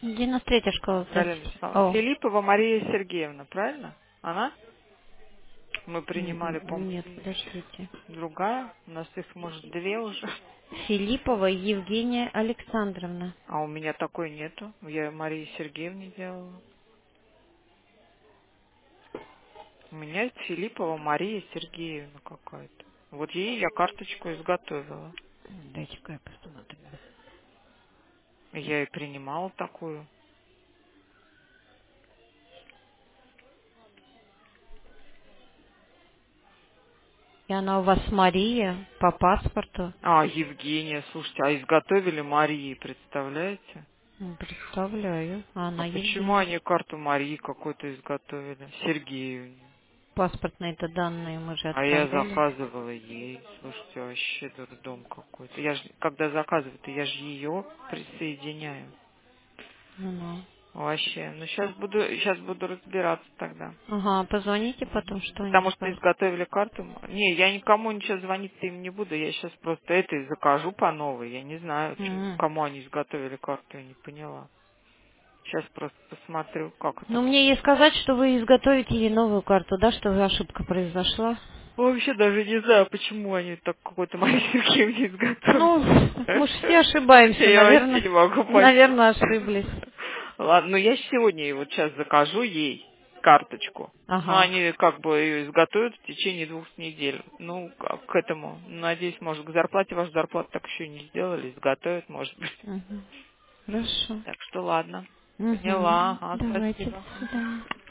93-я школа, Галина здравствуйте. Вячеславовна. О, Филиппова Мария Сергеевна, правильно? Она? Мы принимали, нет, по-моему, подождите. другая. У нас их, может, две уже. Филиппова Евгения Александровна. А у меня такой нету. Я Марии Сергеевне делала. У меня есть Филиппова Мария Сергеевна какая-то. Вот ей я карточку изготовила. Дайте-ка я посмотрю. Я и принимала такую. И она у вас Мария по паспорту. А, Евгения, слушайте, а изготовили Марии, представляете? Представляю. А А она почему Евгения. они карту Марии какой-то изготовили? Сергеевне. Паспортные-то данные мы же А я отправляли. заказывала ей. Слушайте, вообще дурдом какой-то. Я ж, когда заказываю-то, я же ее присоединяю. Ну. Вообще. Ну, сейчас буду разбираться тогда. Ага, позвоните потом, Мгм. что они Потому что скажут. изготовили карту. Не, я никому ничего звонить-то им не буду. Я сейчас просто это и закажу по новой. Я не знаю, кому они изготовили карту, я не поняла. Сейчас просто посмотрю, как это. Ну, мне ей сказать, что вы изготовите ей новую карту, да, что ошибка произошла. Вообще даже не знаю, почему они так какой-то маленький мне изготовили. Ну, мы же все ошибаемся, Я вообще наверное. не могу понять. Наверное, ошиблись. Ладно, ну я сегодня вот сейчас закажу ей карточку. Ну, Ага. они как бы ее изготовят в течение 2 недель. Ну, к этому. Надеюсь, может, к зарплате вашу зарплату так еще не сделали, изготовят, может быть. Мгм. Хорошо. Так что ладно. Угу. Поняла. Ага, Давайте, спасибо. до свидания.